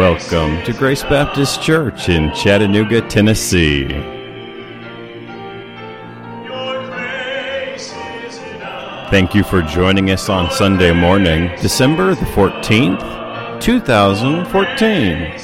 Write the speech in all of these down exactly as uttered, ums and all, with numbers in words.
Welcome to Grace Baptist Church in Chattanooga, Tennessee. Thank you for joining us on Sunday morning, December the fourteenth, two thousand fourteen.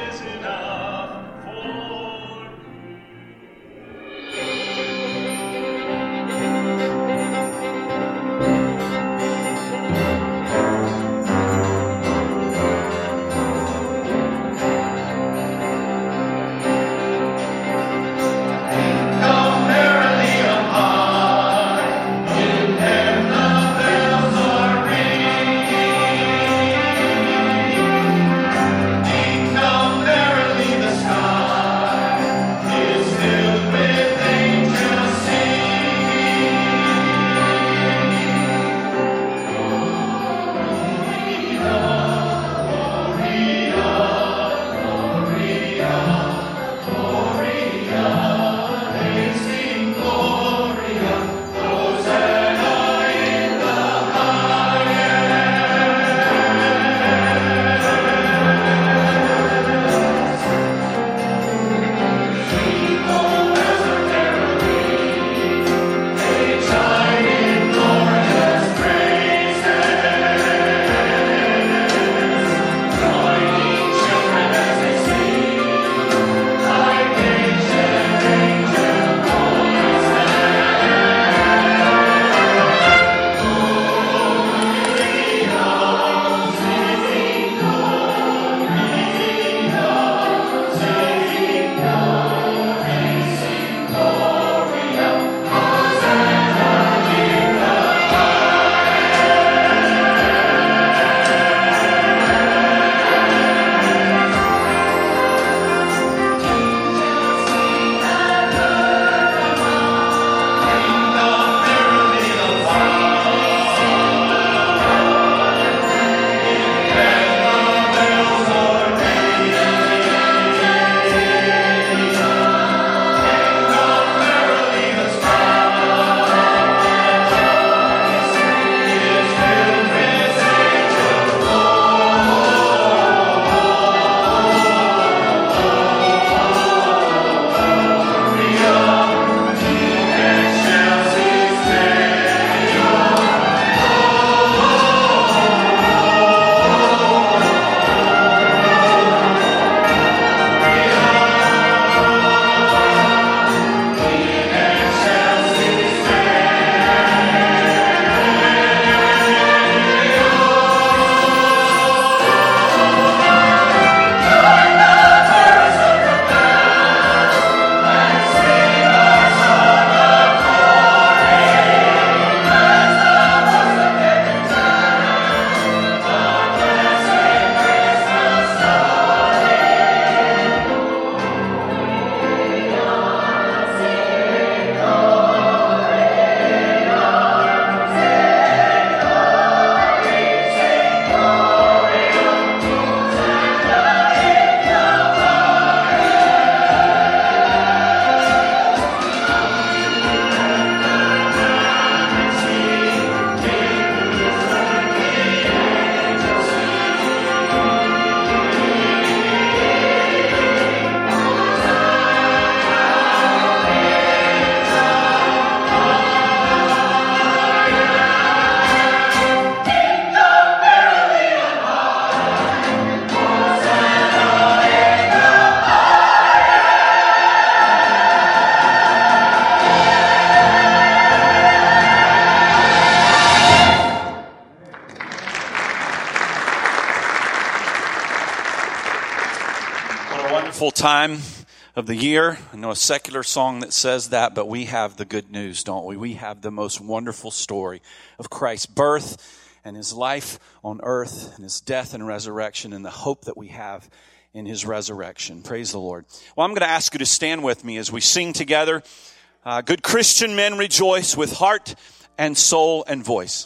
Time of the year. I know a secular song that says that, but we have the good news, don't we? We have the most wonderful story of Christ's birth and his life on earth and his death and resurrection and the hope that we have in his resurrection. Praise the Lord. Well, I'm going to ask you to stand with me as we sing together. Uh, good Christian men rejoice with heart and soul and voice.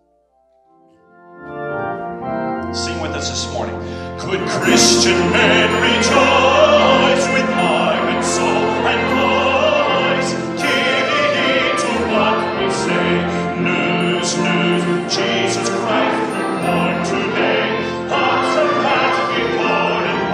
Sing with us this morning. Good Christian men rejoice with heart and soul and voice. Give heed to what we say. News, news, Jesus Christ, born today. Hearts of hearts before and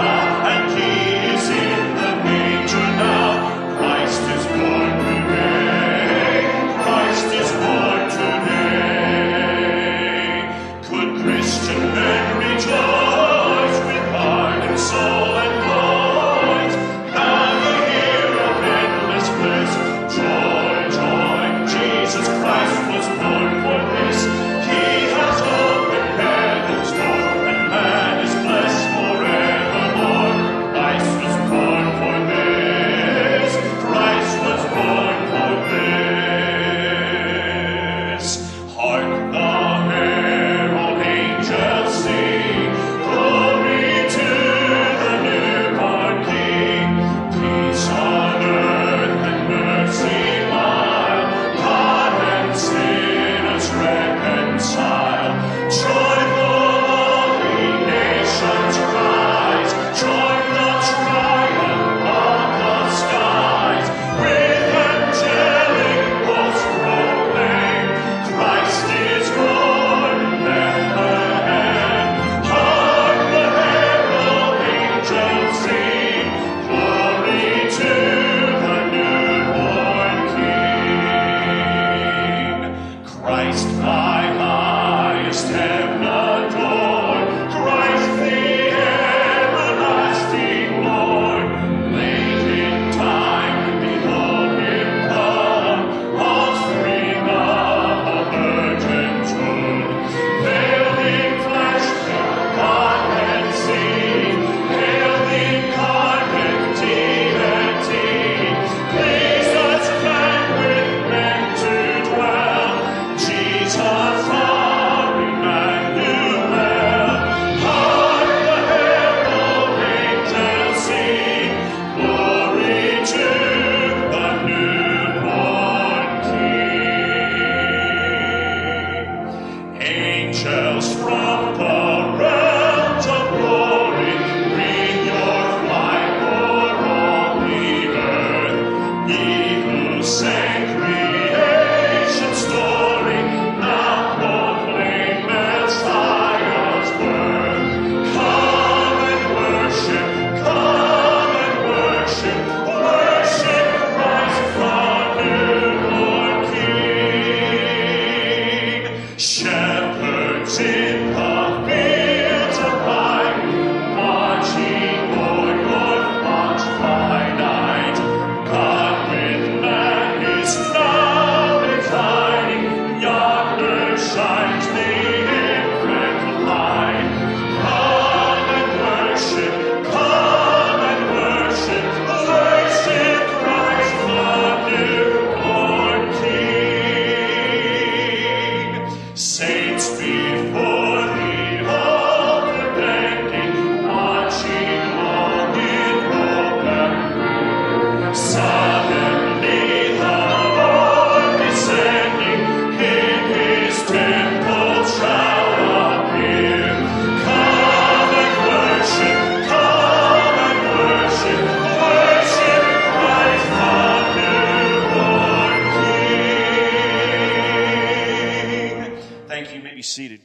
seated.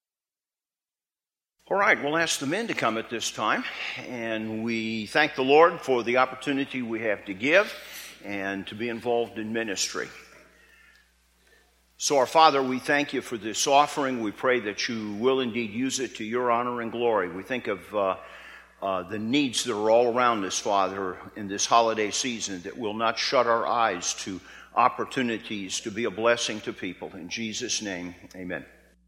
All right, we'll ask the men to come at this time, and we thank the Lord for the opportunity we have to give and to be involved in ministry. So, our Father, we thank you for this offering. We pray that you will indeed use it to your honor and glory. We think of uh, uh, the needs that are all around us, Father, in this holiday season, that will not shut our eyes to opportunities to be a blessing to people. In Jesus' name, amen.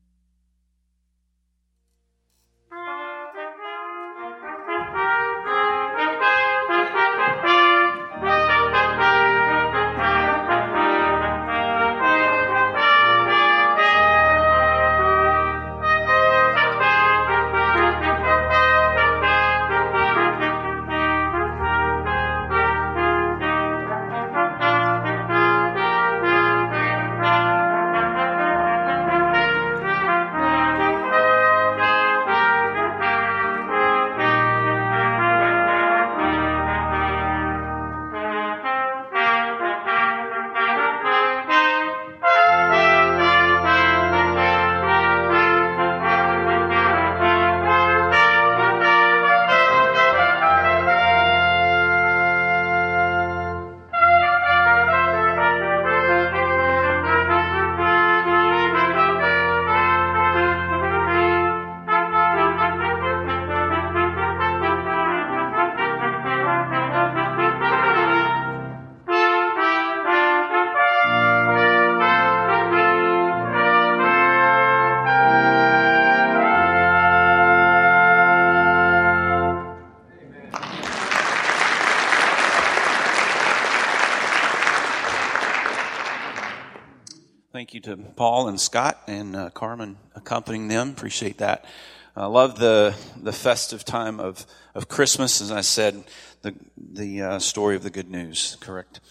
Thank you to Paul and Scott and uh, Carmen accompanying them. Appreciate that. I love the the festive time of, of Christmas, as I said, the the uh, story of the good news, correct?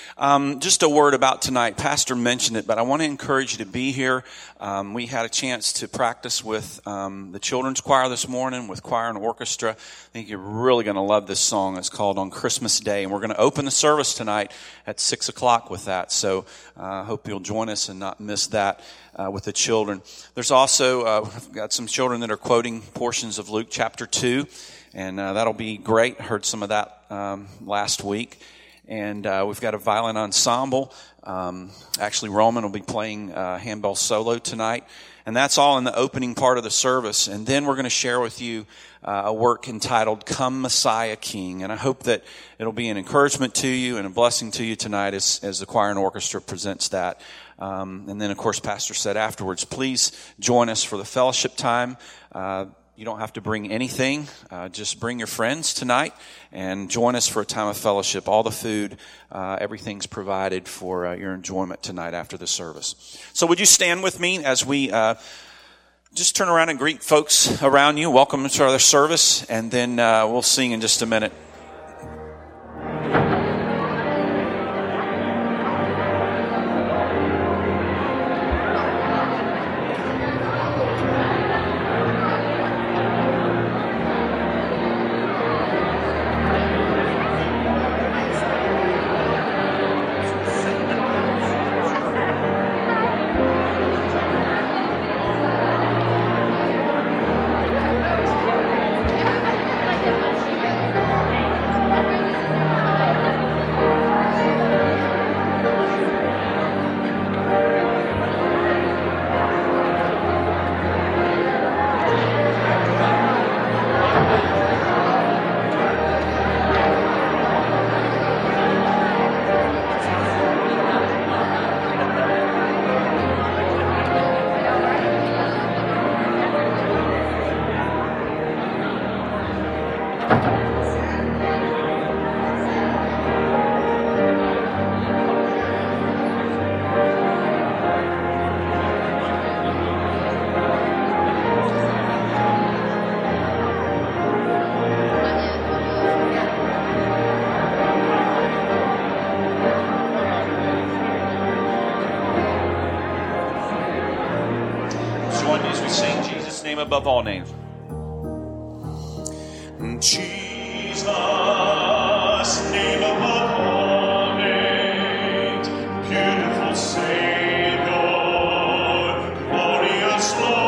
Um, just a word about tonight. Pastor mentioned it, but I want to encourage you to be here. Um, we had a chance to practice with um, the children's choir this morning, with choir and orchestra. I think you're really going to love this song. It's called On Christmas Day, and we're going to open the service tonight at six o'clock with that. So I uh, hope you'll join us and not miss that uh, with the children. There's also, uh, we've got some children that are quoting portions of Luke chapter two, and uh, that'll be great. I heard some of that um, last week. And uh, we've got a violin ensemble. Um, actually, Roman will be playing uh, handbell solo tonight. And that's all in the opening part of the service. And then we're going to share with you uh, a work entitled Come Messiah King. And I hope that it'll be an encouragement to you and a blessing to you tonight as, as the choir and orchestra presents that. Um, and then, of course, Pastor said afterwards, please join us for the fellowship time. Uh, You don't have to bring anything. Uh, just bring your friends tonight and join us for a time of fellowship. All the food, uh, everything's provided for uh, your enjoyment tonight after the service. So would you stand with me as we uh, just turn around and greet folks around you. Welcome to our service, and then uh, we'll sing in just a minute. Above all names. Jesus, name above all names, beautiful Savior, glorious Lord.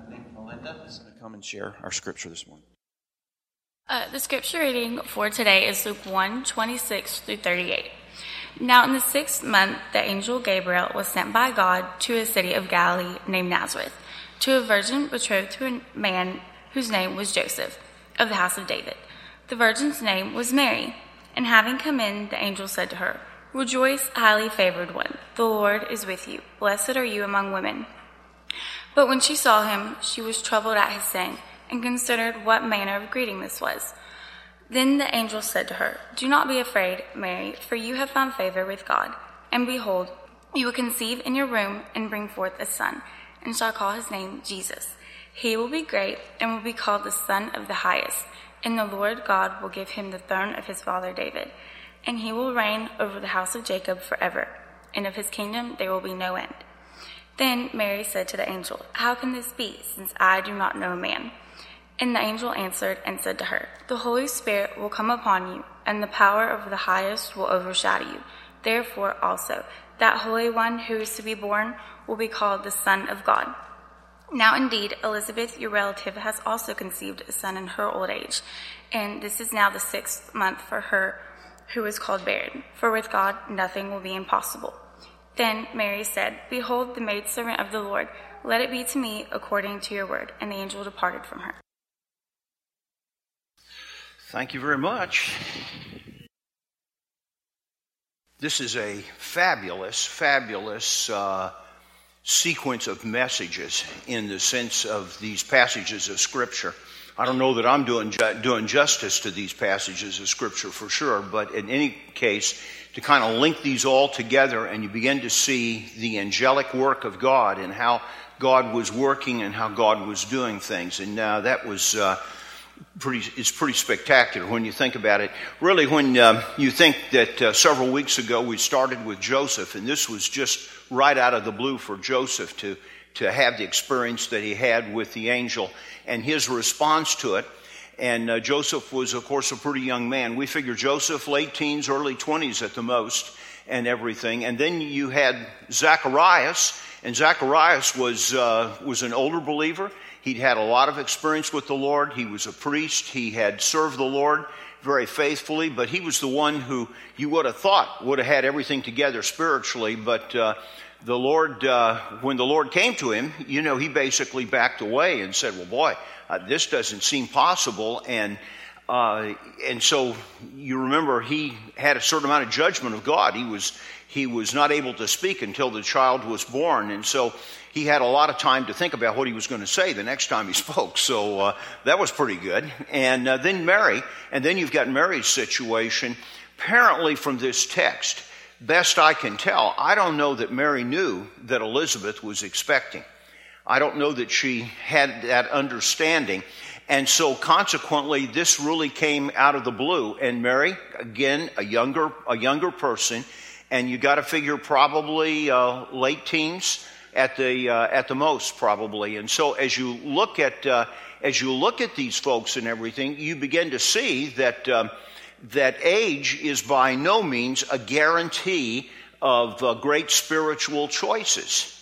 I think Melinda is going to come and share our scripture this morning. Uh, the scripture reading for today is Luke one, twenty-six through thirty-eight. Now in the sixth month, the angel Gabriel was sent by God to a city of Galilee named Nazareth, to a virgin betrothed to a man whose name was Joseph, of the house of David. The virgin's name was Mary, and having come in, the angel said to her, "Rejoice, highly favored one, the Lord is with you. Blessed are you among women." But when she saw him, she was troubled at his saying, and considered what manner of greeting this was. Then the angel said to her, "Do not be afraid, Mary, for you have found favor with God. And behold, you will conceive in your womb and bring forth a son, and shall call his name Jesus. He will be great and will be called the Son of the Highest, and the Lord God will give him the throne of his father David, and he will reign over the house of Jacob forever, and of his kingdom there will be no end." Then Mary said to the angel, "How can this be, since I do not know a man?" And the angel answered and said to her, "The Holy Spirit will come upon you, and the power of the Highest will overshadow you. Therefore also, that Holy One who is to be born will be called the Son of God. Now indeed, Elizabeth, your relative, has also conceived a son in her old age, and this is now the sixth month for her who is called barren, for with God nothing will be impossible." Then Mary said, "Behold, the maidservant of the Lord, let it be to me according to your word." And the angel departed from her. Thank you very much. This is a fabulous, fabulous uh, sequence of messages in the sense of these passages of Scripture. I don't know that I'm doing ju- doing justice to these passages of Scripture for sure, but in any case, to kind of link these all together and you begin to see the angelic work of God and how God was working and how God was doing things. And uh, that was... Uh, Pretty, it's pretty spectacular when you think about it. Really, when uh, you think that uh, several weeks ago we started with Joseph, and this was just right out of the blue for Joseph to, to have the experience that he had with the angel and his response to it. And uh, Joseph was, of course, a pretty young man. We figure Joseph, late teens, early twenties at the most, and everything. And then you had Zacharias, and Zacharias was uh, was an older believer. He'd had a lot of experience with the Lord. He was a priest. He had served the Lord very faithfully, but he was the one who you would have thought would have had everything together spiritually. But uh, the Lord, uh, when the Lord came to him, you know, he basically backed away and said, "Well, boy, uh, this doesn't seem possible." And uh, and so you remember he had a certain amount of judgment of God. He was he was not able to speak until the child was born, and so he had a lot of time to think about what he was going to say the next time he spoke. So uh, that was pretty good. And uh, then Mary, and then you've got Mary's situation. Apparently from this text, best I can tell, I don't know that Mary knew that Elizabeth was expecting. I don't know that she had that understanding. And so consequently, this really came out of the blue. And Mary, again, a younger, a younger person, and you got to figure probably uh, late teens, at the uh, at the most probably. And so as you look at uh, as you look at these folks and everything, you begin to see that um, that age is by no means a guarantee of uh, great spiritual choices.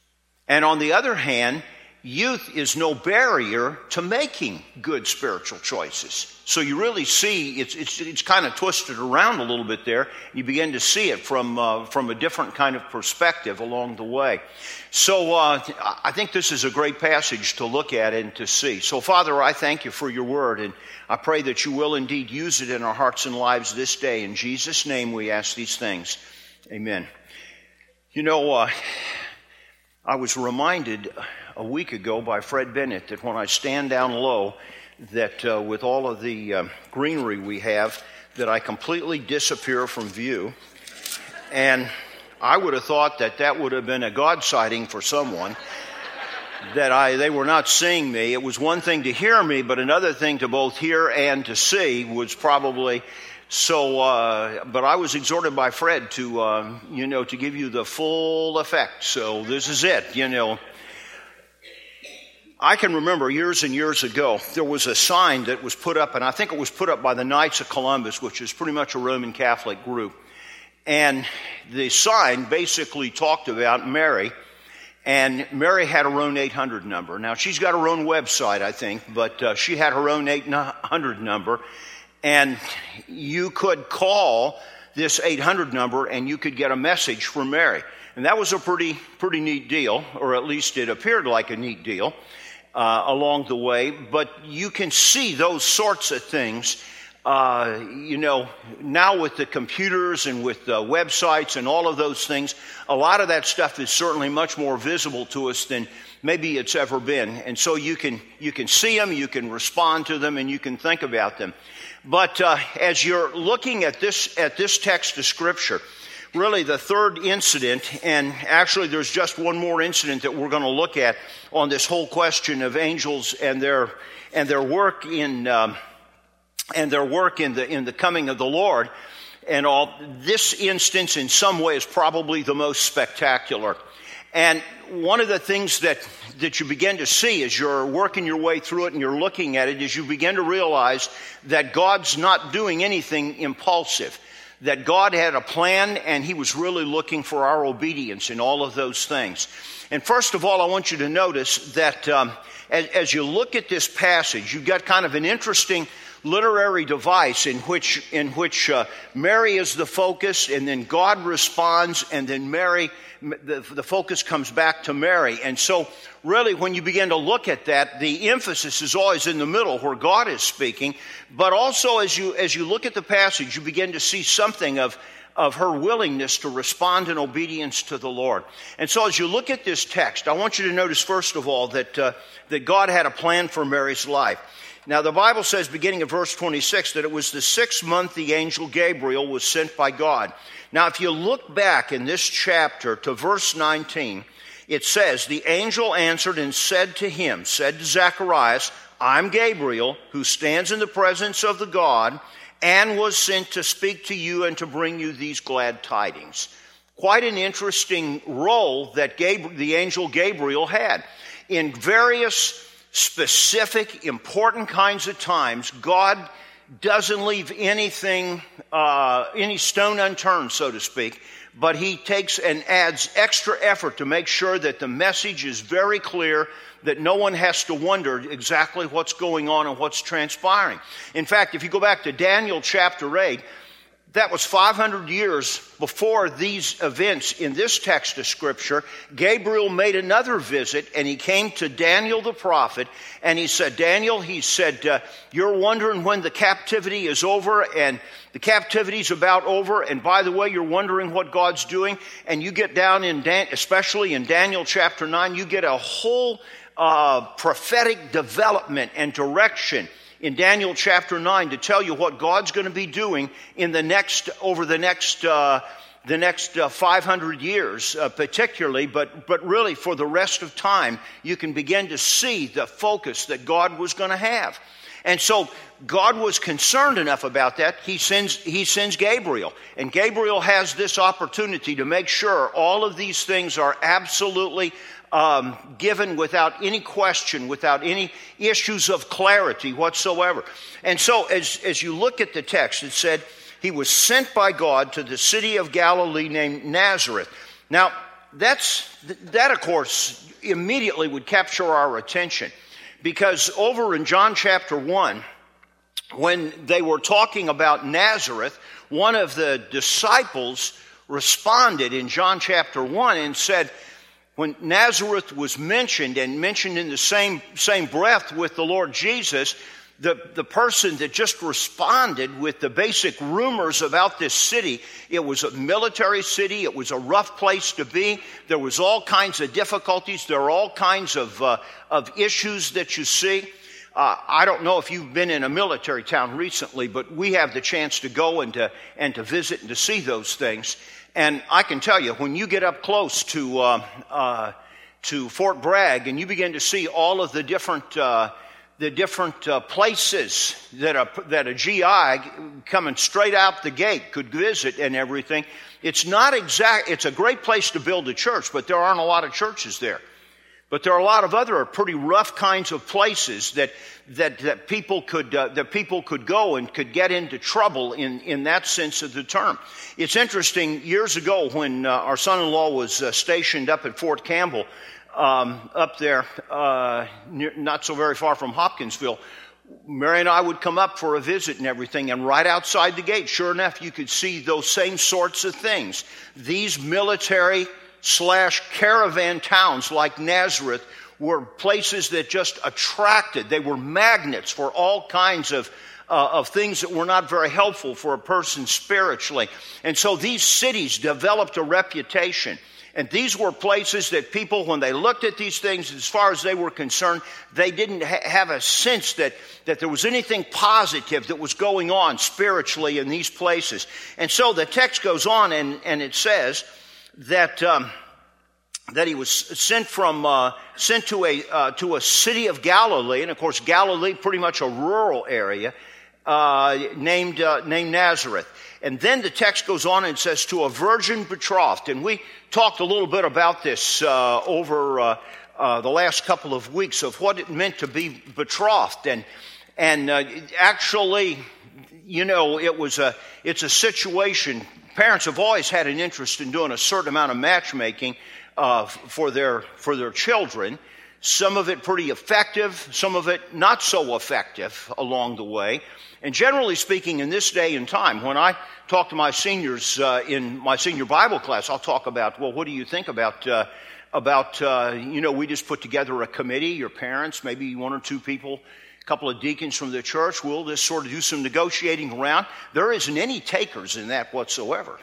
And on the other hand, youth is no barrier to making good spiritual choices. So you really see it's it's it's kind of twisted around a little bit there. You begin to see it from uh, from a different kind of perspective along the way. So uh, I think this is a great passage to look at and to see. So Father, I thank you for your word, and I pray that you will indeed use it in our hearts and lives this day. In Jesus' name we ask these things. Amen. You know, uh, I was reminded a week ago by Fred Bennett that when I stand down low, that uh, with all of the uh, greenery we have, that I completely disappear from view. And I would have thought that that would have been a God sighting for someone, that I they were not seeing me. It was one thing to hear me, but another thing to both hear and to see was probably so. Uh, but I was exhorted by Fred to, uh, you know, to give you the full effect. So this is it, you know. I can remember years and years ago, there was a sign that was put up, and I think it was put up by the Knights of Columbus, which is pretty much a Roman Catholic group. And the sign basically talked about Mary, And Mary had her own eight hundred number. Now, she's got her own website, I think, but uh, she had her own eight hundred number. And you could call this eight hundred number and you could get a message from Mary. And that was a pretty, pretty neat deal, or at least it appeared like a neat deal uh, along the way. But you can see those sorts of things. Uh, you know, now with the computers and with the websites and all of those things, a lot of that stuff is certainly much more visible to us than maybe it's ever been. And so you can you can see them, you can respond to them, and you can think about them. But uh, as you're looking at this at this text of Scripture, really the third incident, and actually there's just one more incident that we're going to look at on this whole question of angels and their and their work in. Um, and their work in the in the coming of the Lord and all. This instance in some way is probably the most spectacular. And one of the things that, that you begin to see as you're working your way through it and you're looking at it is you begin to realize that God's not doing anything impulsive. That God had a plan and He was really looking for our obedience in all of those things. And first of all, I want you to notice that um, as, as you look at this passage, you've got kind of an interesting literary device in which in which uh, Mary is the focus, and then God responds, and then Mary, the, the focus comes back to Mary. And so really when you begin to look at that, the emphasis is always in the middle where God is speaking, but also as you as you look at the passage, you begin to see something of of her willingness to respond in obedience to the Lord. And so as you look at this text, I want you to notice first of all that uh, that God had a plan for Mary's life. Now, the Bible says, beginning of verse twenty-six, that it was the sixth month the angel Gabriel was sent by God. Now, if you look back in this chapter to verse nineteen, it says, the angel answered and said to him, said to Zacharias, I'm Gabriel, who stands in the presence of the God, and was sent to speak to you and to bring you these glad tidings. Quite an interesting role that Gabriel, the angel Gabriel had. In various specific, important kinds of times, God doesn't leave anything, uh, any stone unturned, so to speak, but He takes and adds extra effort to make sure that the message is very clear, that no one has to wonder exactly what's going on and what's transpiring. In fact, if you go back to Daniel chapter eight, that was five hundred years before these events in this text of Scripture. Gabriel made another visit, and he came to Daniel the prophet, and he said, Daniel, he said, uh, you're wondering when the captivity is over, and the captivity's about over, and by the way, you're wondering what God's doing, and you get down in, Dan- especially in Daniel chapter nine, you get a whole uh, prophetic development and direction in Daniel chapter nine to tell you what God's going to be doing in the next, over the next, uh, the next uh, five hundred years, uh, particularly, but but really for the rest of time, you can begin to see the focus that God was going to have. And so God was concerned enough about that. He sends he sends Gabriel, and Gabriel has this opportunity to make sure all of these things are absolutely Um, given without any question, without any issues of clarity whatsoever. And so as, as you look at the text, it said, he was sent by God to the city of Galilee named Nazareth. Now, that's that, of course, immediately would capture our attention. Because over in John chapter one, when they were talking about Nazareth, one of the disciples responded in John chapter one and said, when Nazareth was mentioned and mentioned in the same same breath with the Lord Jesus, the, the person that just responded with the basic rumors about this city, it was a military city, it was a rough place to be, there was all kinds of difficulties, there are all kinds of, uh, of issues that you see. Uh, I don't know if you've been in a military town recently, but we have the chance to go and to, and to visit and to see those things. And I can tell you, when you get up close to uh, uh, to Fort Bragg and you begin to see all of the different uh, the different uh, places that a that a G I coming straight out the gate could visit and everything, it's not exact. It's a great place to build a church, but there aren't a lot of churches there. But there are a lot of other pretty rough kinds of places that that, that people could uh, that people could go and could get into trouble in, in that sense of the term. It's interesting. Years ago, when uh, our son-in-law was uh, stationed up at Fort Campbell, um, up there, uh, near, not so very far from Hopkinsville, Mary and I would come up for a visit and everything, and right outside the gate, sure enough, you could see those same sorts of things. These military slash caravan towns like Nazareth were places that just attracted. They were magnets for all kinds of uh, of things that were not very helpful for a person spiritually. And so these cities developed a reputation. And these were places that people, when they looked at these things, as far as they were concerned, they didn't ha- have a sense that, that there was anything positive that was going on spiritually in these places. And so the text goes on and, and it says that um, that he was sent from uh, sent to a uh, to a city of Galilee, and of course Galilee, pretty much a rural area, uh, named uh, named Nazareth. And then the text goes on and says to a virgin betrothed, and we talked a little bit about this uh, over uh, uh, the last couple of weeks of what it meant to be betrothed, and and uh, actually, you know, it was a it's a situation. Parents have always had an interest in doing a certain amount of matchmaking uh, for their for their children. Some of it pretty effective, some of it not so effective along the way. And generally speaking, in this day and time, when I talk to my seniors uh, in my senior Bible class, I'll talk about, well, what do you think about uh, about uh, you know, we just put together a committee, your parents, maybe one or two people, a couple of deacons from the church, we'll just sort of do some negotiating around. There isn't any takers in that whatsoever.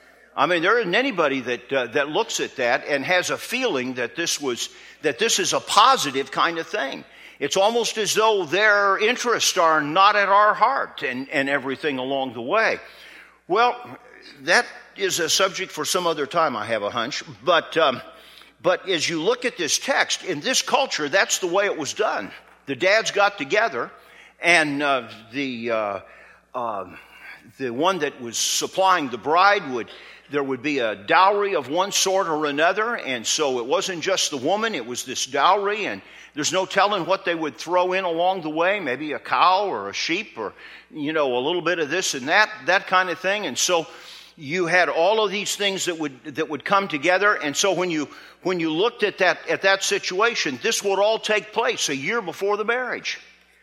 I mean, there isn't anybody that uh, that looks at that and has a feeling that this was that this is a positive kind of thing. It's almost as though their interests are not at our heart and, and everything along the way. Well, that is a subject for some other time, I have a hunch. But um, but as you look at this text, in this culture, that's the way it was done. The dads got together, and uh, the uh, uh, the one that was supplying the bride would there would be a dowry of one sort or another, and so it wasn't just the woman; it was this dowry, and there's no telling what they would throw in along the way. Maybe a cow or a sheep, or you know, a little bit of this and that, that kind of thing. And so you had all of these things that would that would come together. And so when you when you looked at that at that situation, this would all take place a year before the marriage.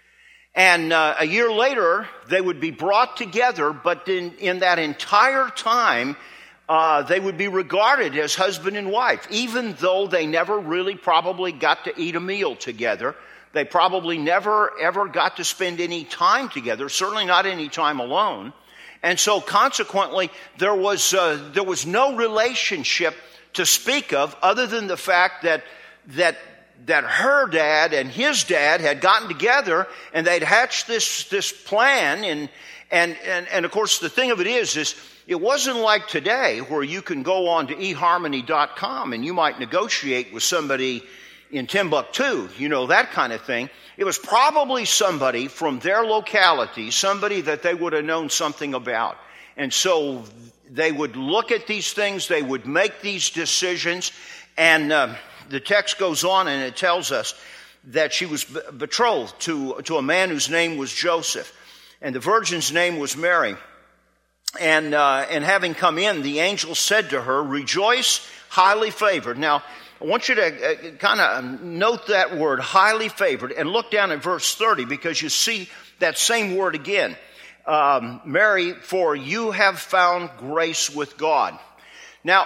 And uh, a year later, they would be brought together, but in, in that entire time, uh, they would be regarded as husband and wife, even though they never really probably got to eat a meal together. They probably never, ever got to spend any time together, certainly not any time alone. And so consequently, there was uh, there was no relationship to speak of other than the fact that that that her dad and his dad had gotten together and they'd hatched this this plan. And and and, and of course, the thing of it is, is it wasn't like today where you can go on to e harmony dot com and you might negotiate with somebody in Timbuktu, you know, that kind of thing. It was probably somebody from their locality, somebody that they would have known something about. And so they would look at these things, they would make these decisions, and uh, the text goes on and it tells us that she was betrothed to, to a man whose name was Joseph, and the virgin's name was Mary. And, uh, and having come in, the angel said to her, "Rejoice, highly favored." Now, I want you to uh, kind of note that word, highly favored, and look down at verse thirty, because you see that same word again. Um, Mary, for you have found grace with God. Now,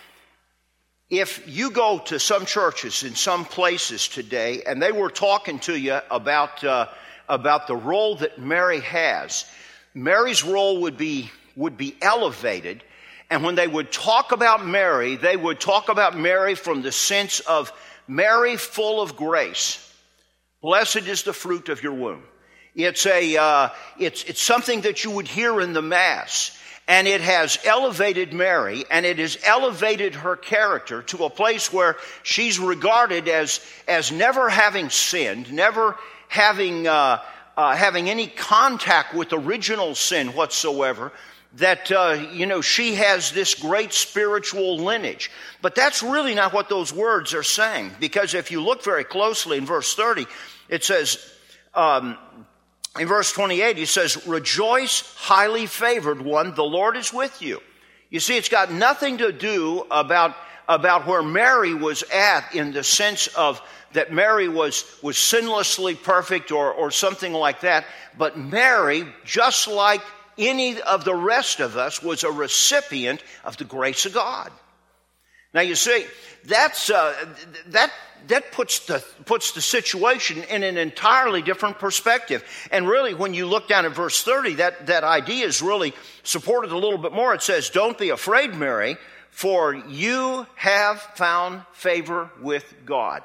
if you go to some churches in some places today, and they were talking to you about uh, about the role that Mary has, Mary's role would be would be elevated. And when they would talk about Mary, they would talk about Mary from the sense of Mary full of grace. Blessed is the fruit of your womb. It's a uh, it's it's something that you would hear in the Mass, and it has elevated Mary, and it has elevated her character to a place where she's regarded as as never having sinned, never having uh, uh, having any contact with original sin whatsoever. that, uh, you know, she has this great spiritual lineage. But that's really not what those words are saying. Because if you look very closely in verse thirty, it says, um, in verse twenty-eight, he says, "Rejoice, highly favored one, the Lord is with you." You see, it's got nothing to do about, about where Mary was at in the sense of that Mary was, was sinlessly perfect or, or something like that. But Mary, just like any of the rest of us, was a recipient of the grace of God. Now you see, that's uh, that that puts the puts the situation in an entirely different perspective. And really, when you look down at verse thirty, that, that idea is really supported a little bit more. It says, "Don't be afraid, Mary, for you have found favor with God."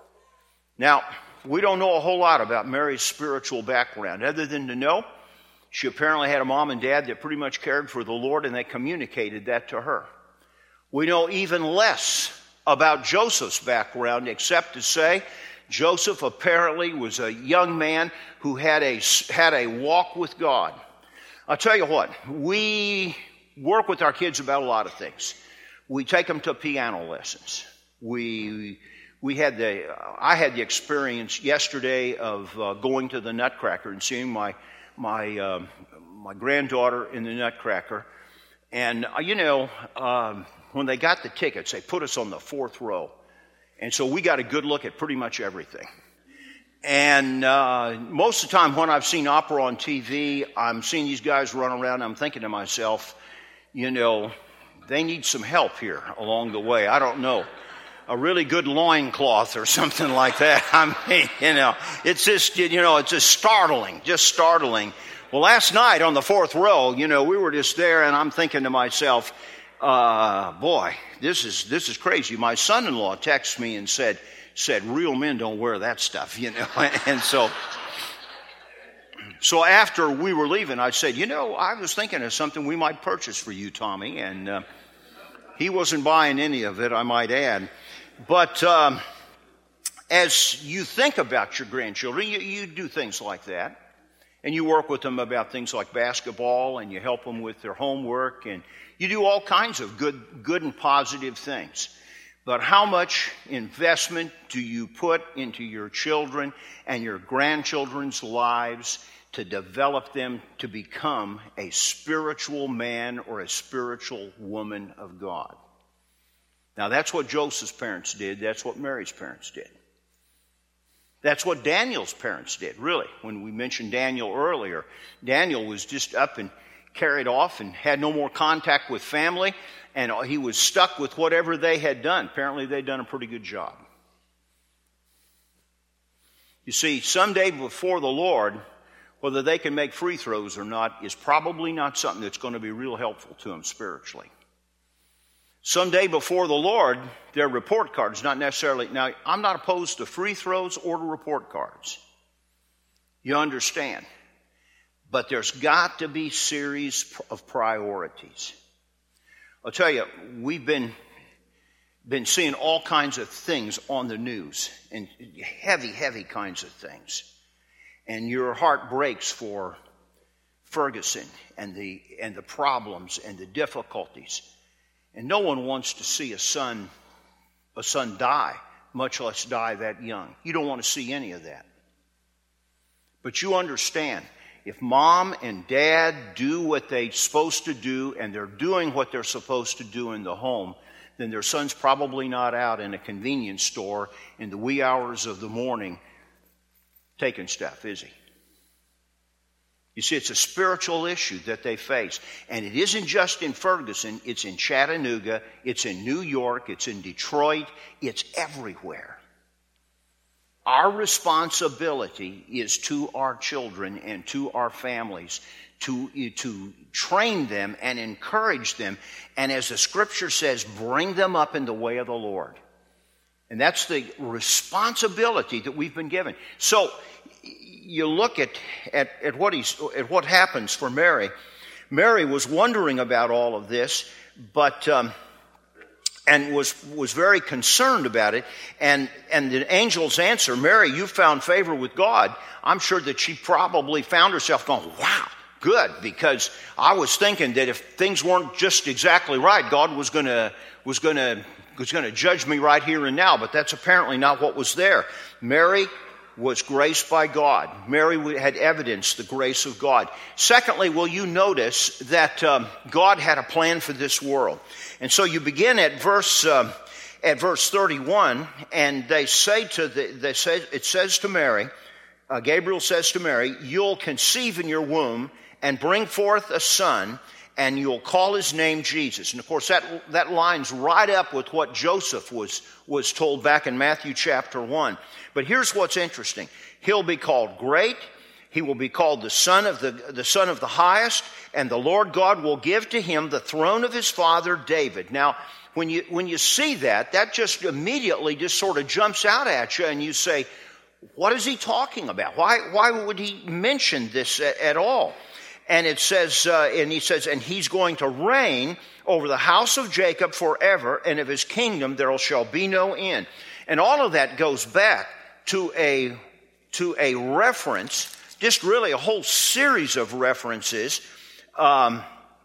Now, we don't know a whole lot about Mary's spiritual background, other than to know she apparently had a mom and dad that pretty much cared for the Lord, and they communicated that to her. We know even less about Joseph's background, except to say Joseph apparently was a young man who had a, had a walk with God. I'll tell you what, we work with our kids about a lot of things. We take them to piano lessons. We... We had the, I had the experience yesterday of uh, going to the Nutcracker and seeing my my um, my granddaughter in the Nutcracker, and uh, you know um, when they got the tickets, they put us on the fourth row, and so we got a good look at pretty much everything. And uh, most of the time when I've seen opera on T V, I'm seeing these guys run around. I'm thinking to myself, you know, they need some help here along the way. I don't know. A really good loincloth or something like that. I mean, you know, it's just, you know, it's just startling, just startling. Well, last night on the fourth row, you know, we were just there, and I'm thinking to myself, uh, boy, this is this is crazy. My son-in-law texted me and said, said, real men don't wear that stuff, you know. And so, so after we were leaving, I said, you know, I was thinking of something we might purchase for you, Tommy, and uh, he wasn't buying any of it, I might add. But um, as you think about your grandchildren, you, you do things like that. And you work with them about things like basketball, and you help them with their homework, and you do all kinds of good, good and positive things. But how much investment do you put into your children and your grandchildren's lives to develop them to become a spiritual man or a spiritual woman of God? Now, that's what Joseph's parents did. That's what Mary's parents did. That's what Daniel's parents did, really. When we mentioned Daniel earlier, Daniel was just up and carried off and had no more contact with family, and he was stuck with whatever they had done. Apparently, they'd done a pretty good job. You see, someday before the Lord, whether they can make free throws or not is probably not something that's going to be real helpful to them spiritually. Someday before the Lord, their report cards, not necessarily, now I'm not opposed to free throws or to report cards. You understand. But there's got to be series of priorities. I'll tell you, we've been, been seeing all kinds of things on the news, and heavy, heavy kinds of things. And your heart breaks for Ferguson and the, and the problems and the difficulties. And no one wants to see a son, a son die, much less die that young. You don't want to see any of that. But you understand, if mom and dad do what they're supposed to do, and they're doing what they're supposed to do in the home, then their son's probably not out in a convenience store in the wee hours of the morning taking stuff, is he? You see, it's a spiritual issue that they face. And it isn't just in Ferguson. It's in Chattanooga. It's in New York. It's in Detroit. It's everywhere. Our responsibility is to our children and to our families to, to train them and encourage them. And as the Scripture says, bring them up in the way of the Lord. And that's the responsibility that we've been given. So, you look at, at, at, what he's, at what happens for Mary. Mary was wondering about all of this, but um, and was was very concerned about it. And, and the angel's answer, Mary, you found favor with God. I'm sure that she probably found herself going, wow, good, because I was thinking that if things weren't just exactly right, God was going to was going to was going to judge me right here and now. But that's apparently not what was there. Mary was graced by God. Mary had evidenced the grace of God. Secondly, will you notice that um, God had a plan for this world? And so you begin at verse uh, at verse thirty-one, and they say to the they say it says to Mary. Uh, Gabriel says to Mary, "You'll conceive in your womb and bring forth a son, and you'll call his name Jesus." And of course, that that lines right up with what Joseph was, was told back in Matthew chapter one. But here's what's interesting. He'll be called great. He will be called the Son of the, the Son of the Highest, and the Lord God will give to him the throne of his father David. Now, when you when you see that, that just immediately just sort of jumps out at you, and you say, what is he talking about? Why, why would he mention this at, at all? And it says, uh, and he says, and he's going to reign over the house of Jacob forever, and of his kingdom there shall be no end. And all of that goes back to a, to a reference, just really a whole series of references, um,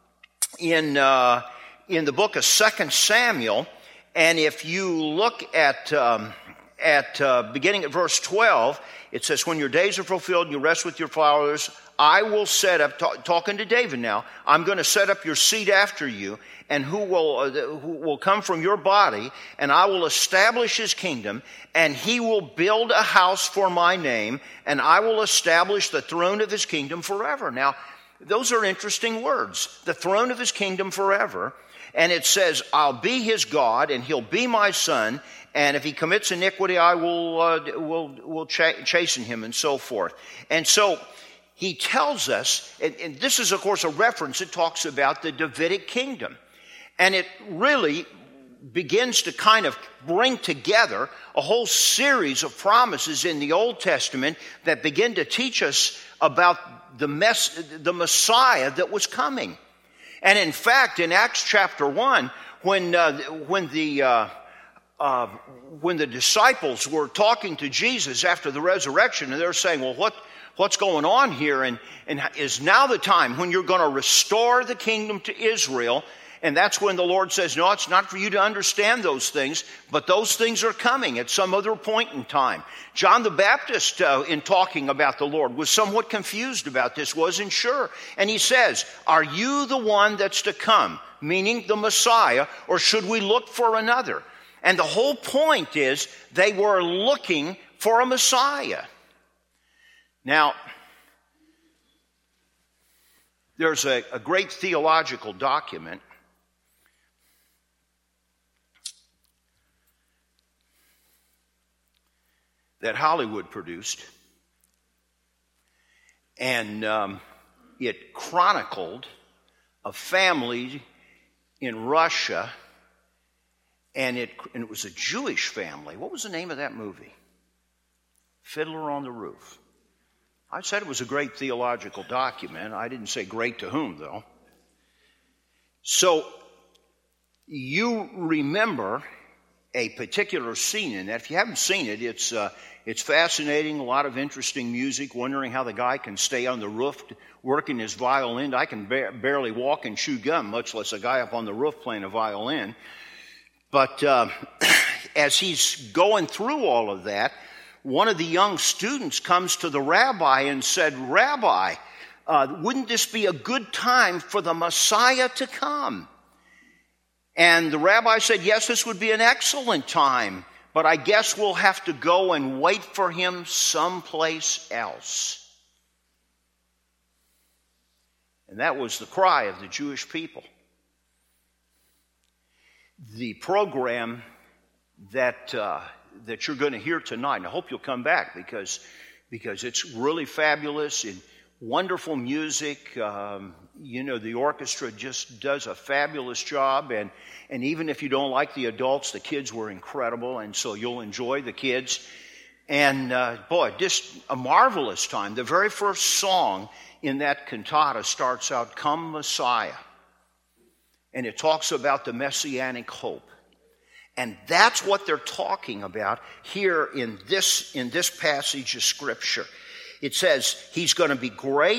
in, uh, in the book of Second Samuel. And if you look at, um, At uh, beginning at verse twelve, it says, "When your days are fulfilled and you rest with your fathers, I will set up," talk, talking to David now, "I'm going to set up your seed after you, and who will uh, who will come from your body, and I will establish his kingdom, and he will build a house for my name, and I will establish the throne of his kingdom forever." Now, those are interesting words. The throne of his kingdom forever. And it says, "I'll be his God, and he'll be my son, and if he commits iniquity, I will uh, will will ch- chasten him," and so forth. And so he tells us, and, and this is, of course, a reference that talks about the Davidic kingdom. And it really begins to kind of bring together a whole series of promises in the Old Testament that begin to teach us about the, mess, the Messiah that was coming. And in fact, in Acts chapter one, when uh, when the uh, uh, when the disciples were talking to Jesus after the resurrection, and they're saying, "Well, what what's going on here? And and is now the time when you're going to restore the kingdom to Israel?" And that's when the Lord says, "No, it's not for you to understand those things, but those things are coming at some other point in time." John the Baptist, uh, in talking about the Lord, was somewhat confused about this, wasn't sure. And he says, "Are you the one that's to come?" Meaning the Messiah, "or should we look for another?" And the whole point is they were looking for a Messiah. Now, there's a, a great theological document that Hollywood produced, and um, it chronicled a family in Russia, and it, and it was a Jewish family. What was the name of that movie? Fiddler on the Roof. I said it was a great theological document. I didn't say great to whom, though. So you remember a particular scene in that. If you haven't seen it, it's uh, it's fascinating. A lot of interesting music. Wondering how the guy can stay on the roof working his violin. I can ba- barely walk and chew gum, much less a guy up on the roof playing a violin. But uh, as he's going through all of that, one of the young students comes to the rabbi and said, "Rabbi, uh, wouldn't this be a good time for the Messiah to come?" And the rabbi said, "Yes, this would be an excellent time, but I guess we'll have to go and wait for him someplace else." And that was the cry of the Jewish people. The program that uh, that you're going to hear tonight, and I hope you'll come back because because it's really fabulous and wonderful music. Um, you know, the orchestra just does a fabulous job, and and even if you don't like the adults, the kids were incredible, and so you'll enjoy the kids. And uh, boy, just a marvelous time. The very first song in that cantata starts out, "Come Messiah," and it talks about the messianic hope. And that's what they're talking about here in this in this passage of Scripture. It says he's going to be great,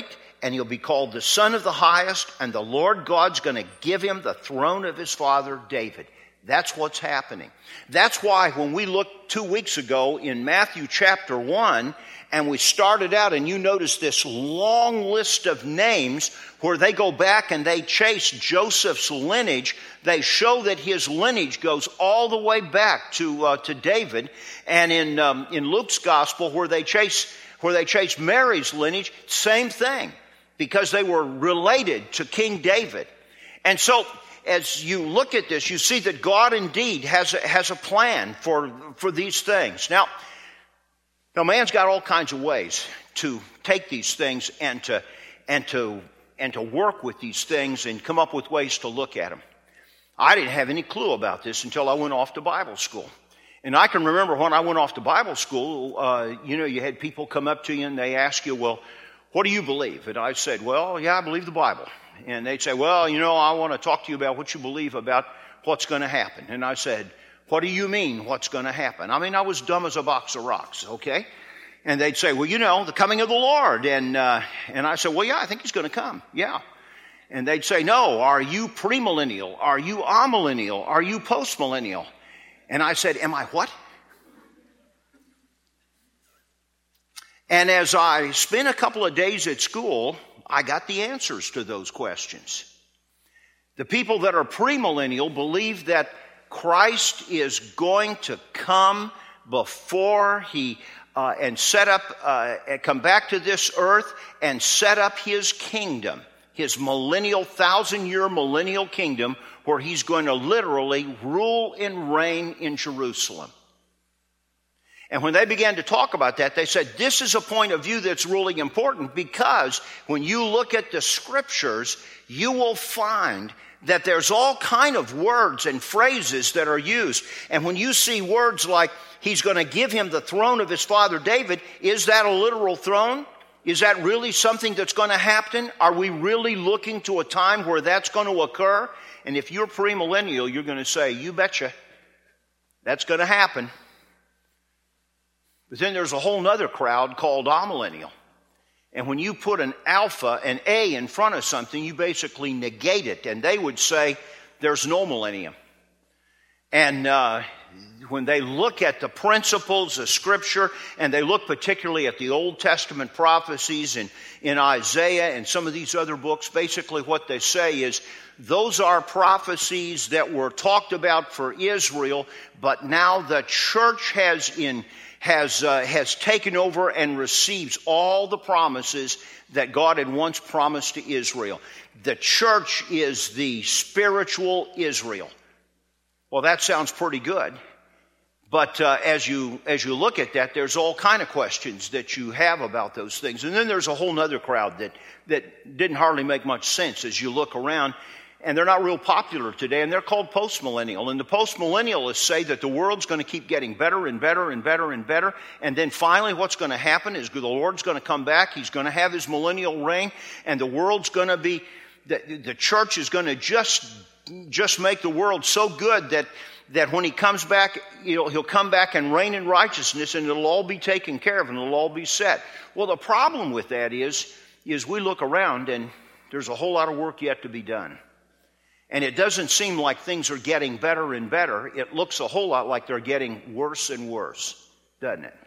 and he'll be called the Son of the Highest, and the Lord God's going to give him the throne of his father David. That's what's happening. That's why when we looked two weeks ago in Matthew chapter one, and we started out, and you notice this long list of names where they go back and they chase Joseph's lineage. They show that his lineage goes all the way back to uh, to David. And in um, in Luke's gospel, where they chase where they chase Mary's lineage, same thing, because they were related to King David. And so, as you look at this, you see that God indeed has a, has a plan for for these things. Now. Now, man's got all kinds of ways to take these things and to and to and to work with these things and come up with ways to look at them. I didn't have any clue about this until I went off to Bible school. And I can remember when I went off to Bible school, uh, you know, you had people come up to you and they ask you, well, what do you believe? And I said, well, yeah, I believe the Bible. And they'd say, well, you know, I want to talk to you about what you believe about what's going to happen. And I said, what do you mean, what's going to happen? I mean, I was dumb as a box of rocks, okay? And they'd say, well, you know, the coming of the Lord. And uh, and I said, well, yeah, I think he's going to come, yeah. And they'd say, no, are you premillennial? Are you amillennial? Are you postmillennial? And I said, am I what? And as I spent a couple of days at school, I got the answers to those questions. The people that are premillennial believe that Christ is going to come before he uh, and set up, uh, come back to this earth and set up his kingdom, his millennial, thousand-year millennial kingdom, where he's going to literally rule and reign in Jerusalem. And when they began to talk about that, they said, this is a point of view that's really important, because when you look at the scriptures, you will find that there's all kind of words and phrases that are used. And when you see words like, he's going to give him the throne of his father David, is that a literal throne? Is that really something that's going to happen? Are we really looking to a time where that's going to occur? And if you're premillennial, you're going to say, you betcha, that's going to happen. But then there's a whole other crowd called amillennial. And when you put an alpha, an A in front of something, you basically negate it. And they would say, there's no millennium. And uh, when they look at the principles of Scripture, and they look particularly at the Old Testament prophecies in, in Isaiah and some of these other books, basically what they say is, those are prophecies that were talked about for Israel, but now the church has in has uh, has taken over and receives all the promises that God had once promised to Israel. The church is the spiritual Israel. Well, that sounds pretty good. But uh, as you as you look at that, there's all kind of questions that you have about those things. And then there's a whole other crowd that, that didn't hardly make much sense as you look around. And they're not real popular today, and they're called postmillennial. And the postmillennialists say that the world's going to keep getting better and better and better and better. And then finally what's going to happen is the Lord's going to come back. He's going to have his millennial reign, and the world's going to be, the, the church is going to just, just make the world so good that, that when he comes back, you know, he'll come back and reign in righteousness, and it'll all be taken care of, and it'll all be set. Well, the problem with that is, is we look around, and there's a whole lot of work yet to be done. And it doesn't seem like things are getting better and better. It looks a whole lot like they're getting worse and worse, doesn't it?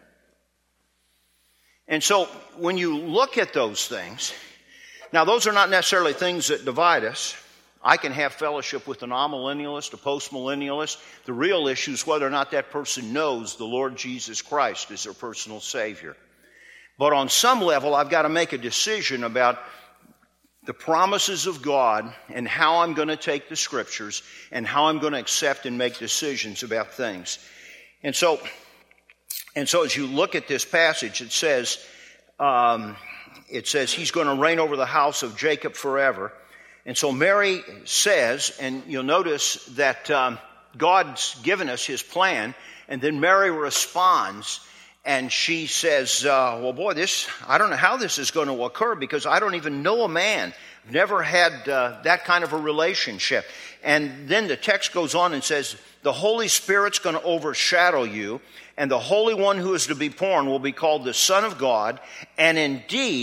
And so when you look at those things, now those are not necessarily things that divide us. I can have fellowship with an amillennialist, a postmillennialist. The real issue is whether or not that person knows the Lord Jesus Christ as their personal Savior. But on some level, I've got to make a decision about the promises of God and how I'm going to take the Scriptures and how I'm going to accept and make decisions about things. And so, and so as you look at this passage, it says, um, it says he's going to reign over the house of Jacob forever. And so Mary says, and you'll notice that um, God's given us his plan, and then Mary responds, and she says, uh, well, boy, this, I don't know how this is going to occur, because I don't even know a man. I've never had uh, that kind of a relationship. And then the text goes on and says, the Holy Spirit's going to overshadow you, and the Holy One who is to be born will be called the Son of God, and indeed,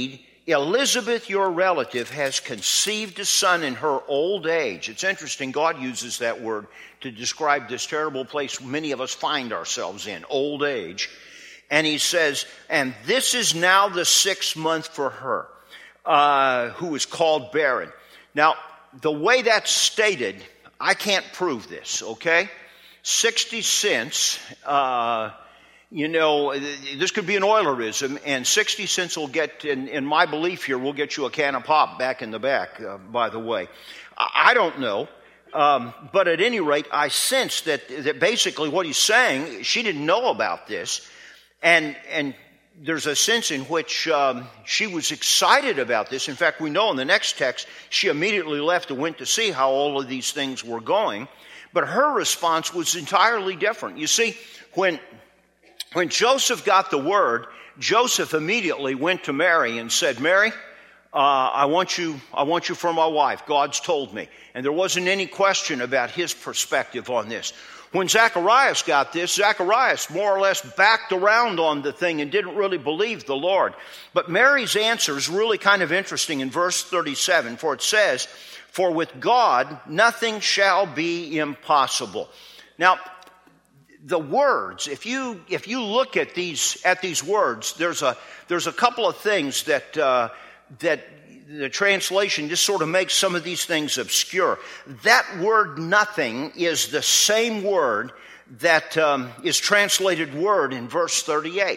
Elizabeth, your relative, has conceived a son in her old age. It's interesting, God uses that word to describe this terrible place many of us find ourselves in, old age. And he says, and this is now the sixth month for her, uh, who is called barren. Now, the way that's stated, I can't prove this, okay? sixty cents, uh, you know, this could be an Eulerism, and sixty cents will get, in, in my belief here, will get you a can of pop back in the back, uh, by the way. I, I don't know, um, but at any rate, I sense that, that basically what he's saying, she didn't know about this, and and there's a sense in which um, she was excited about this. In fact, we know in the next text, she immediately left and went to see how all of these things were going. But her response was entirely different. You see, when, when Joseph got the word, Joseph immediately went to Mary and said, Mary, uh, I want you, I want you for my wife. God's told me. And there wasn't any question about his perspective on this. When Zacharias got this, Zacharias more or less backed around on the thing and didn't really believe the Lord. But Mary's answer is really kind of interesting in verse thirty-seven, for it says, for with God nothing shall be impossible. Now, the words, if you if you look at these at these words, there's a there's a couple of things that uh, that the translation just sort of makes some of these things obscure. That word nothing is the same word that um, is translated word in verse thirty-eight.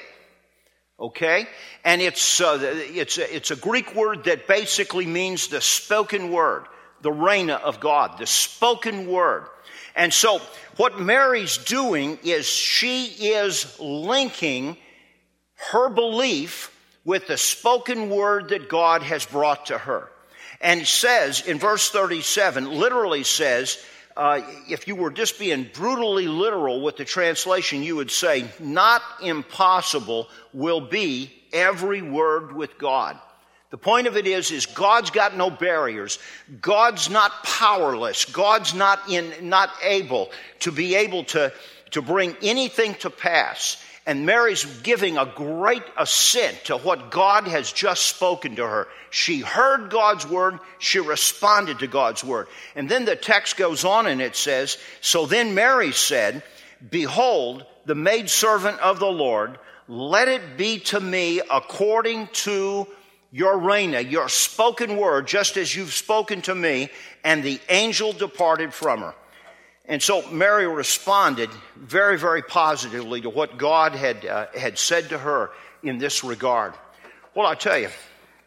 Okay? And it's, uh, it's, a, it's a Greek word that basically means the spoken word, the rhema of God, the spoken word. And so what Mary's doing is she is linking her belief with the spoken word that God has brought to her. And it says in verse thirty-seven, literally says, uh, if you were just being brutally literal with the translation, you would say, not impossible will be every word with God. The point of it is, is God's got no barriers. God's not powerless. God's not in, not able to be able to, to bring anything to pass. And Mary's giving a great assent to what God has just spoken to her. She heard God's word. She responded to God's word. And then the text goes on and it says, so then Mary said, behold, the maidservant of the Lord, let it be to me according to your rhema, your spoken word, just as you've spoken to me. And the angel departed from her. And so Mary responded very, very positively to what God had uh, had said to her in this regard. Well, I tell you,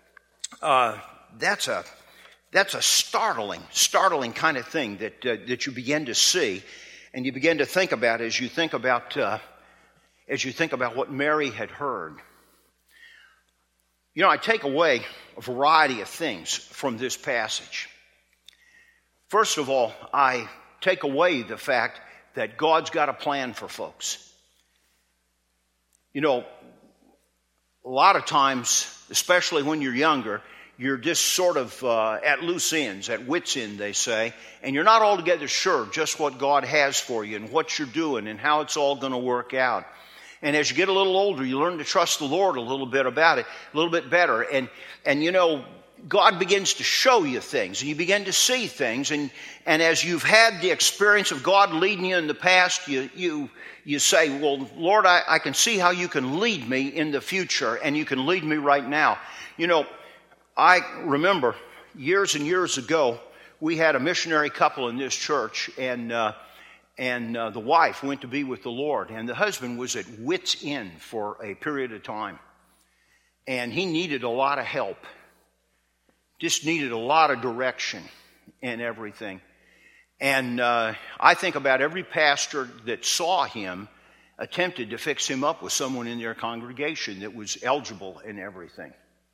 uh, that's a that's a startling, startling kind of thing that uh, that you begin to see, and you begin to think about as you think about uh, as you think about what Mary had heard. You know, I take away a variety of things from this passage. First of all, I take away the fact that God's got a plan for folks. You know, a lot of times, especially when you're younger, you're just sort of uh, at loose ends, at wit's end, they say, and you're not altogether sure just what God has for you and what you're doing and how it's all going to work out. And as you get a little older, you learn to trust the Lord a little bit about it, a little bit better. And, and you know, God begins to show you things, and you begin to see things, and, and as you've had the experience of God leading you in the past, you you you say, well, Lord, I, I can see how you can lead me in the future, and you can lead me right now. You know, I remember years and years ago, we had a missionary couple in this church, and uh, and uh, the wife went to be with the Lord, and the husband was at wit's end for a period of time, and he needed a lot of help. Just needed a lot of direction and everything. And uh, I think about every pastor that saw him attempted to fix him up with someone in their congregation that was eligible and everything.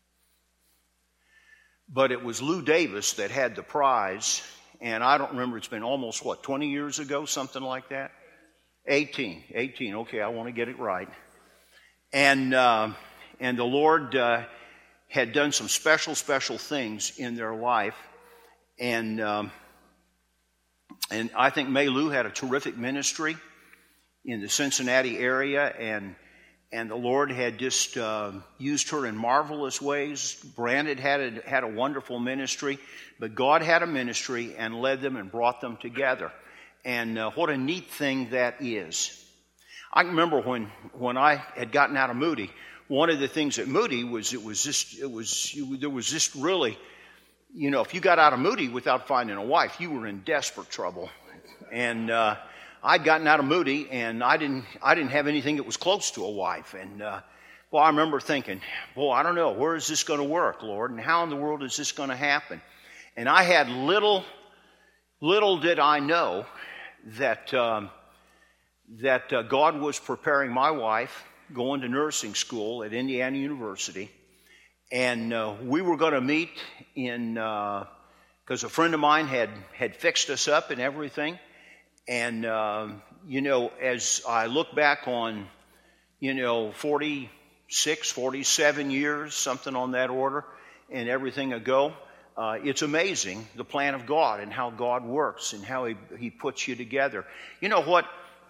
But it was Lou Davis that had the prize, and I don't remember, it's been almost, what, twenty years ago, something like that? eighteen, eighteen, okay, I want to get it right. And, uh, and the Lord... Uh, had done some special, special things in their life. And um, and I think May Lou had a terrific ministry in the Cincinnati area. And and the Lord had just uh, used her in marvelous ways. Brandon had a, had a wonderful ministry, but God had a ministry and led them and brought them together. And uh, what a neat thing that is. I remember when, when I had gotten out of Moody, one of the things at Moody was it was just, it was, it, there was just really, you know, if you got out of Moody without finding a wife, you were in desperate trouble. And uh, I'd gotten out of Moody, and I didn't, I didn't have anything that was close to a wife. And uh, well, I remember thinking, boy, I don't know, where is this going to work, Lord? And how in the world is this going to happen? And I had little, little did I know that um, that uh, God was preparing my wife, going to nursing school at Indiana University, and uh, we were going to meet in, because uh, a friend of mine had, had fixed us up and everything, and, uh, you know, as I look back on, you know, forty-six, forty-seven years, something on that order, and everything ago, uh, it's amazing, the plan of God and how God works and how He, he puts you together. You know what?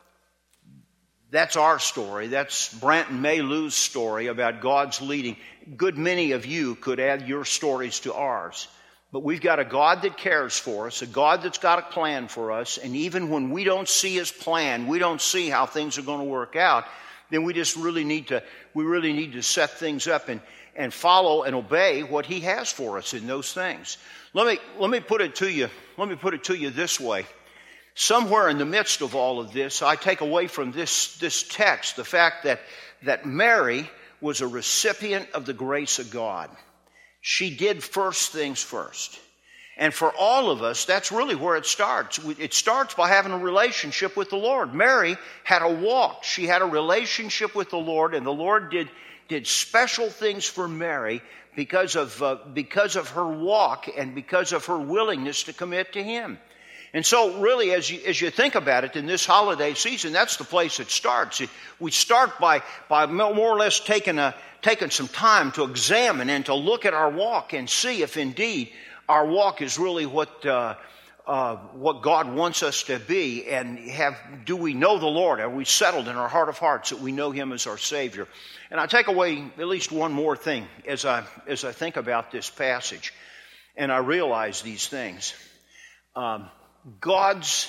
That's our story. That's Brant and May Lou's story about God's leading. Good many of you could add your stories to ours. But we've got a God that cares for us, a God that's got a plan for us, and even when we don't see His plan, we don't see how things are going to work out, then we just really need to, we really need to set things up and, and follow and obey what He has for us in those things. Let me, let me put it to you, let me put it to you this way. Somewhere in the midst of all of this, I take away from this, this text the fact that, that Mary was a recipient of the grace of God. She did first things first. And for all of us, that's really where it starts. It starts by having a relationship with the Lord. Mary had a walk. She had a relationship with the Lord, and the Lord did, did special things for Mary because of, uh, because of her walk and because of her willingness to commit to Him. And so really, as you, as you think about it in this holiday season, that's the place it starts. We start by, by more or less taking, a, taking some time to examine and to look at our walk and see if indeed our walk is really what, uh, uh, what God wants us to be. And have, do we know the Lord? Are we settled in our heart of hearts that we know Him as our Savior? And I take away at least one more thing as I, as I think about this passage and I realize these things. Um, God's,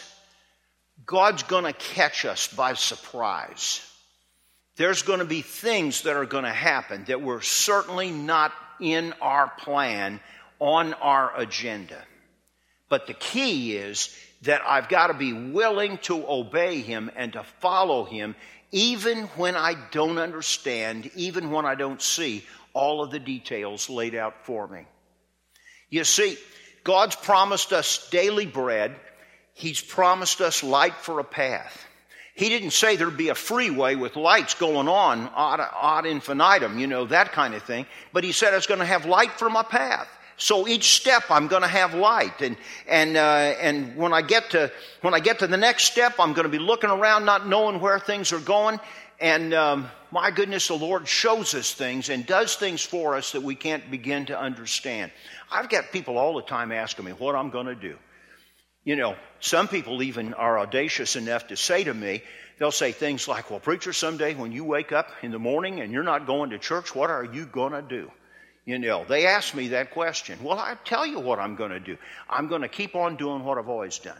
God's going to catch us by surprise. There's going to be things that are going to happen that were certainly not in our plan, on our agenda. But the key is that I've got to be willing to obey Him and to follow Him even when I don't understand, even when I don't see all of the details laid out for me. You see, God's promised us daily bread. He's promised us light for a path. He didn't say there'd be a freeway with lights going on ad, ad infinitum, you know, that kind of thing. But He said I was going to have light for my path. So each step I'm going to have light. And, and, uh, and when I get to, when I get to the next step, I'm going to be looking around, not knowing where things are going. And, um, my goodness, the Lord shows us things and does things for us that we can't begin to understand. I've got people all the time asking me what I'm going to do. You know, some people even are audacious enough to say to me, they'll say things like, well, preacher, someday when you wake up in the morning and you're not going to church, what are you going to do? You know, they ask me that question. Well, I tell you what I'm going to do. I'm going to keep on doing what I've always done.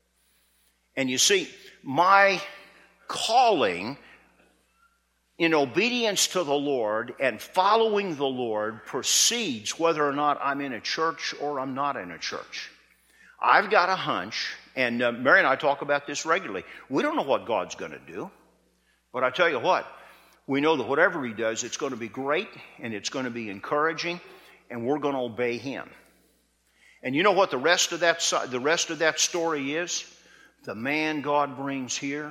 And you see, my calling in obedience to the Lord and following the Lord proceeds whether or not I'm in a church or I'm not in a church. I've got a hunch, and uh, Mary and I talk about this regularly. We don't know what God's going to do, but I tell you what, we know that whatever He does, it's going to be great, and it's going to be encouraging, and we're going to obey Him. And you know what the rest of that the rest of that story is? The man God brings here,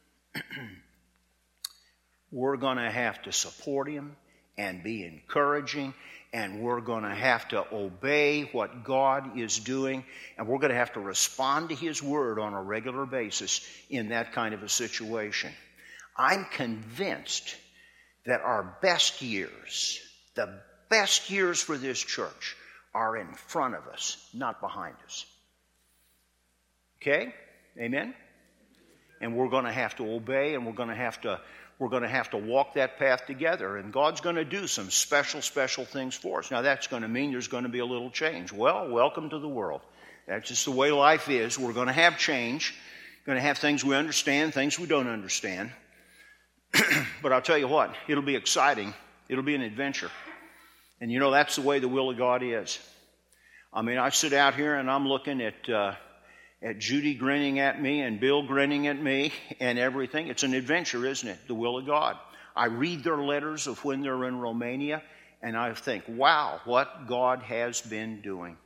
we're going to have to support him and be encouraging, and we're going to have to obey what God is doing, and we're going to have to respond to His Word on a regular basis in that kind of a situation. I'm convinced that our best years, the best years for this church, are in front of us, not behind us. Okay? Amen? and we're going to have to obey, and we're going to have to we're going to have to walk that path together. And God's going to do some special, special things for us. Now, that's going to mean there's going to be a little change. Well, welcome to the world. That's just the way life is. We're going to have change. We're going to have things we understand, things we don't understand. But I'll tell you what, it'll be exciting. It'll be an adventure. And you know, that's the way the will of God is. I mean, I sit out here and I'm looking at uh, at Judy grinning at me and Bill grinning at me and everything. It's an adventure, isn't it? The will of God. I read their letters of when they're in Romania, and I think, wow, what God has been doing.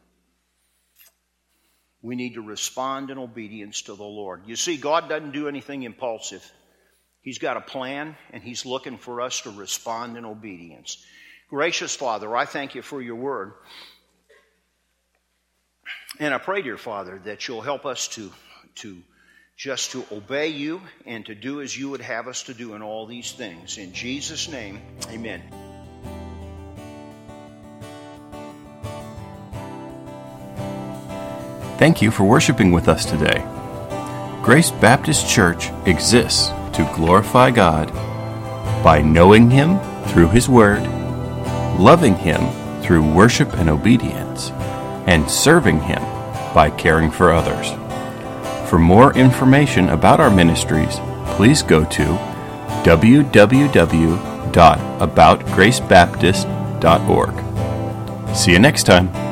We need to respond in obedience to the Lord. You see, God doesn't do anything impulsive. He's got a plan, and He's looking for us to respond in obedience. Gracious Father, I thank You for Your word. And I pray, dear Father, that You'll help us to, to just to obey You and to do as You would have us to do in all these things. In Jesus' name, amen. Thank you for worshiping with us today. Grace Baptist Church exists to glorify God by knowing Him through His Word, loving Him through worship and obedience, and serving Him by caring for others. For more information about our ministries, please go to w w w dot about grace baptist dot org. See you next time.